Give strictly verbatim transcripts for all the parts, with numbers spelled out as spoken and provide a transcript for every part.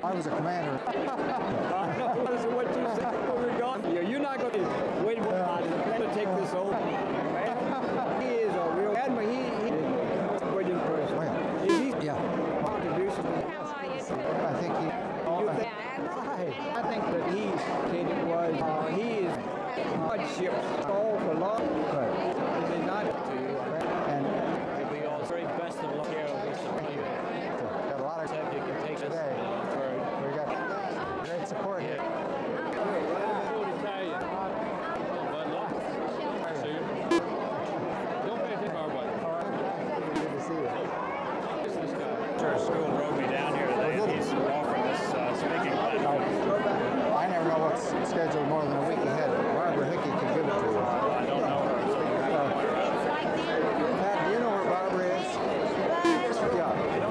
I was a commander. I know what you said when we were gone. Yeah, you're not going to wait for uh, the plan to take this over. He is a real admiral. He, he is a brilliant person. Oh, yeah. Is he? Yeah. Contribution. How are you? I think he. You think, I think that he said it was, uh, he is hardships all for long. Right. Is it not? And We all very best of luck here with some people. got a lot of Except you can take this today. for We got great support here. Food Italian. Bud Light. Soon. Don't pay attention to our buddy. Good to see you. This guy. Church school drove me down here today, and he's offering this uh, speaking platform. I never know what's scheduled more than a week ahead. Barbara Hickey could give it to you. I don't know her. Pat, do you know where Barbara is? Yeah.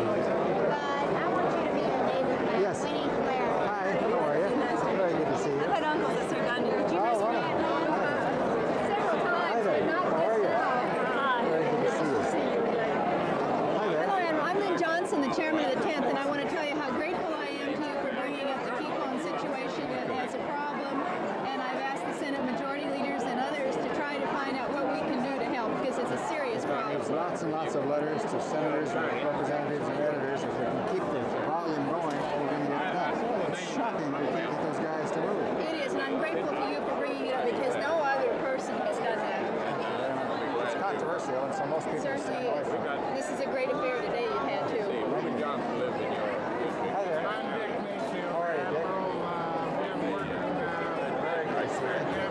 Yes. Hi, how are you? Very good to see you. I've had uncles that served under you. Did you Oh, miss me? wonderful. Several Hi times, there. but not How are this you? long. Very good to see you. Hi there. Hello, Admiral. I'm Lynn Johnson, the chairman of the tenth, and I want to tell you how grateful I am to you for bringing up the Keystone situation that has a problem. And I've asked the Senate Majority Leaders and others to try to find out what we can do to help, because it's a serious problem. There's lots and lots of letters to senators and representatives and editors. If we can keep the volume going, we're going to get it done. It's shocking that we can't get those guys to move. It is, and I'm grateful to you for bringing it up, because no other person has done that. It's controversial, and so most people Certainly stand away is. from it. This is a great affair today you've had, too. Robert Johnson lives in your district. Hi there. I'm Dick Mayfield. How are you, Dick? Been working, uh, Very good, sir. yeah, man,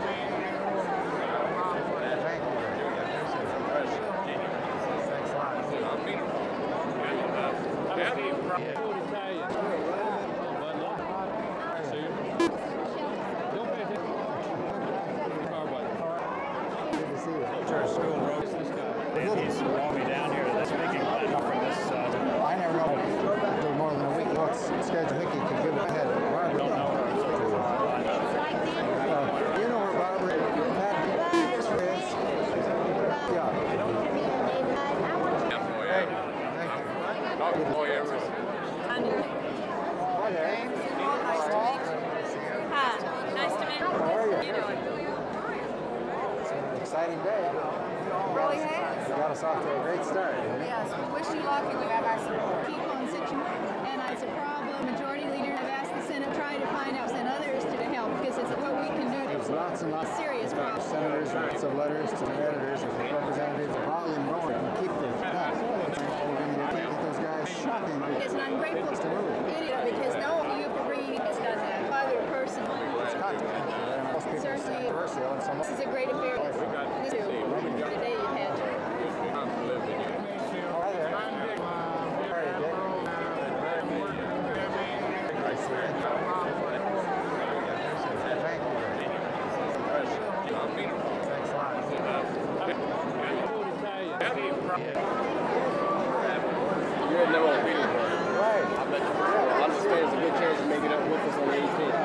Thank you. Thanks a lot. Food Italian. Bud Light. Soon. Don't pay attention to our buddy. Good to see you. Church school drove this guy. And he's brought me down here to this speaking platform for this. Uh, I never know until more than a week what's scheduled. Hickey could give it ahead. Barbara don't know her. Uh, you know where Barbara is? Pat is? Yeah. Hey, thank you. Doctor Boy Everest. Hi there. Hi. Nice to meet you. How are you? You doing? It's an exciting day. Really has. You got us off to a great start. Yes, we wish you luck, and we have our Keystone situation, and it's a problem. Majority Leader have asked the Senate try to find out and others to help, because it's what we can do. There's lots and lots Serious of problem. senators, lots of letters to the editors and representatives. The volume going and keep the done. We're going to get those guys shocking. Yes, and I'm grateful to you, because no one you for bringing has done that. Other person. It's controversial. Most people Certainly. say controversial, and so This is a great affair. This too. Today you've had. Doctor Johnson lives in your district. Hi there. I'm Dick. How are you, Dick? Been working, yeah, man. Nice to meet you. Thank you. Thanks a lot. Food Italian. You're at number one Petersburg. Right. I bet you. Well, I understand there's a good chance of making up with us on the eighteenth.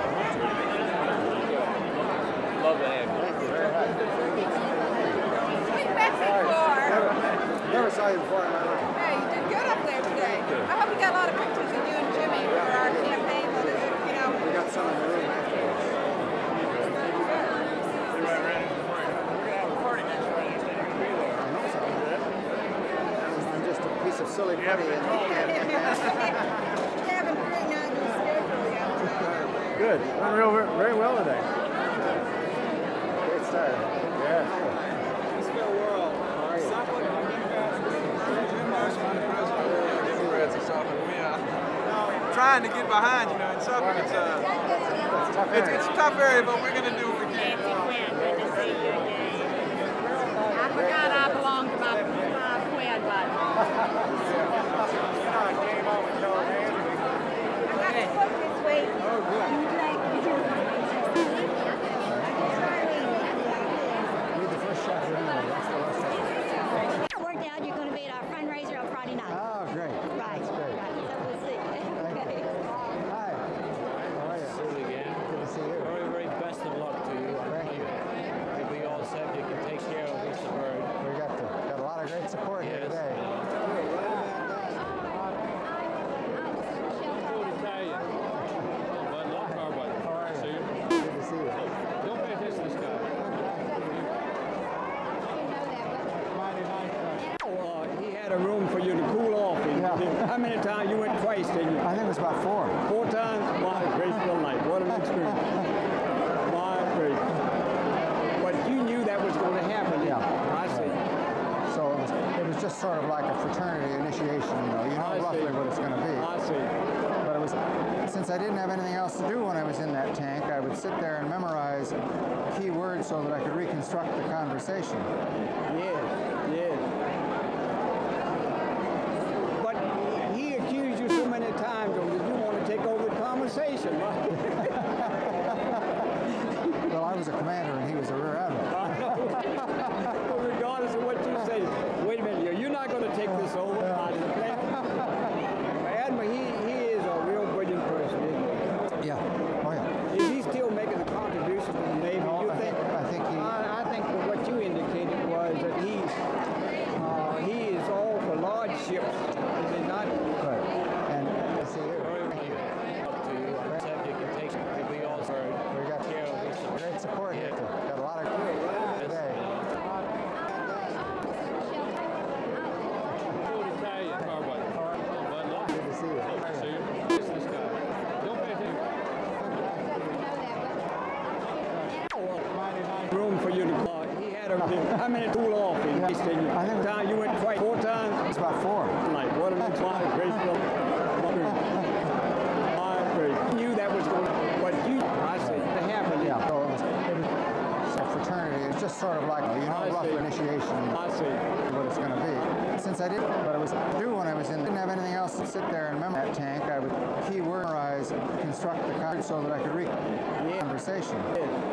Love to have you. Thank you very much. Never, Never saw you before in my life. Hey, you did good up there today. I hope you got a lot of pictures of you and Jimmy for our campaign. You know. We got some in the room afterwards. I know so. I'm just a piece of silly putty. And, Kevin, pretty nice schedule, yeah. good. Went real, very well today. Great start. Yeah. World. How are you? Trying to get behind, you know, in Suffolk, it's, uh, It's a tough it's, area. it's a tough area, but we're going to do what we can. I forgot I belong to my, my quad buddy. Oh, good. Need the first shot for anyway. That's the last shot. It worked out. You're going to be at our fundraiser on Friday night. Oh, great. Right. That's great. Right. So we'll see. Thank you. Okay. Hi. How are you? See you again. Good to see you. Very, very best of luck to you. Yeah. How many times you went twice, didn't you? I think it was about four. Four times? My graceful night. What an experience. My grace. But you knew that was going to happen. Yeah. I see. So it was, it was just sort of like a fraternity initiation, you know. You know I roughly see. what it's going to be. I see. But it was, since I didn't have anything else to do when I was in that tank, I would sit there and memorize key words so that I could reconstruct the conversation. Yes, yes. But he accused you so many times of that you want to take over the conversation, right? Well, I was a commander and he was a rear admiral. I know. But regardless of what you say, wait a minute, you're- you're not going to take this over. out of the plan. Admiral, he, he is a real brilliant person, isn't Yeah. Oh, yeah. he? Is he still making a contribution to the Navy? No, you I think, I think he... I, I think that what you indicated was that he's uh, he is all for large ships. Is he not? Right. And see here. We also We got great support here. Got a lot of crew today. full Italian carbide. Bud, look. Good to see you. See you. This this guy. Don't pay attention. Room for you to go. He had everything. How many cool off in Yeah. East India? I think- time you went twice, four times. It's about four. Like what an inspired graceful. My grace. You knew that was going to, but you, I see, to happen. Yeah. So it was, it was a fraternity. It was just sort of like, you know, I rough see. initiation. I see. What it's going to be. Since I didn't, but it was do when I was in, didn't have anything else to sit there and memorize that tank. I would keyword memorize, construct the card so that I could read the conversation. Yes.